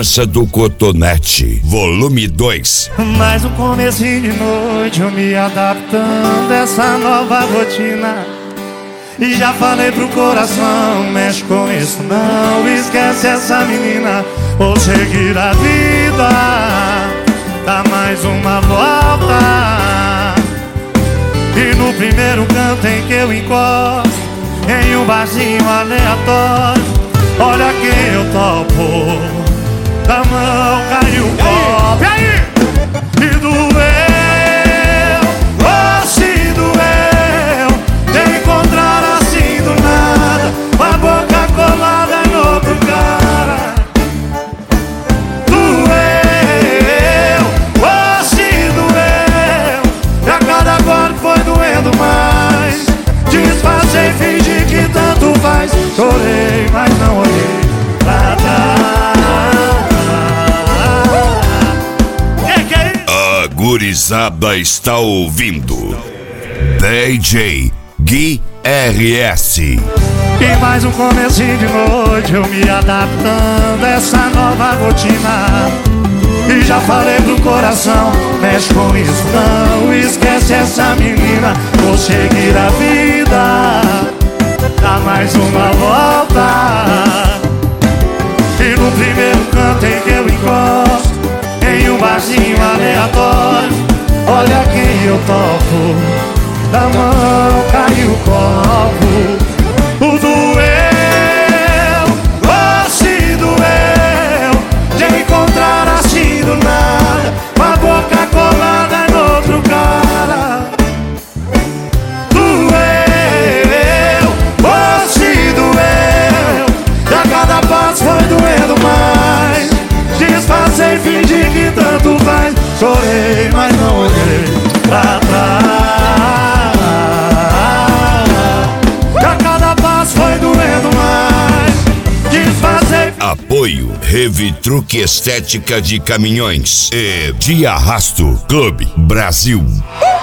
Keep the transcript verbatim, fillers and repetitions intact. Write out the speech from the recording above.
Força do Cotonete, volume dois. Mais um comecinho de noite, eu me adaptando a essa nova rotina. E já falei pro coração, mexe com isso não, esquece essa menina, vou seguir a vida, dá mais uma volta. E no primeiro canto em que eu encosto, em um barzinho aleatório, olha quem eu topo, da mão caiu o copo. E aí? E doeu, oh se doeu, de encontrar assim do nada, com a boca colada em outro cara. Doeu, oh se doeu, e a cada golpe foi doendo mais. Disfarcei, fingi que tanto faz, chorei, mas não olhei pra trás. A gurizada está ouvindo D J Gui R S. E mais um comecinho de noite, eu me adaptando a essa nova rotina. E já falei pro coração, mexe com isso não, esquece essa menina, vou seguir a vida, dá mais uma volta. E no primeiro canto em que eu encosto, em um barzinho aleatório, olha quem eu topo, da mão caiu o copo. O doeu, oh se doeu, de encontrar assim do nada, com a boca colada em outro cara. Doeu, oh se doeu, e a cada passo foi doendo mais. Disfarcei, fingi que tanto faz, chorei, mas não olhei pra trás. E a cada passo foi doendo mais. Disfarcei. Apoio Heavy Truque Estética de Caminhões e de Arrasto Clube Brasil.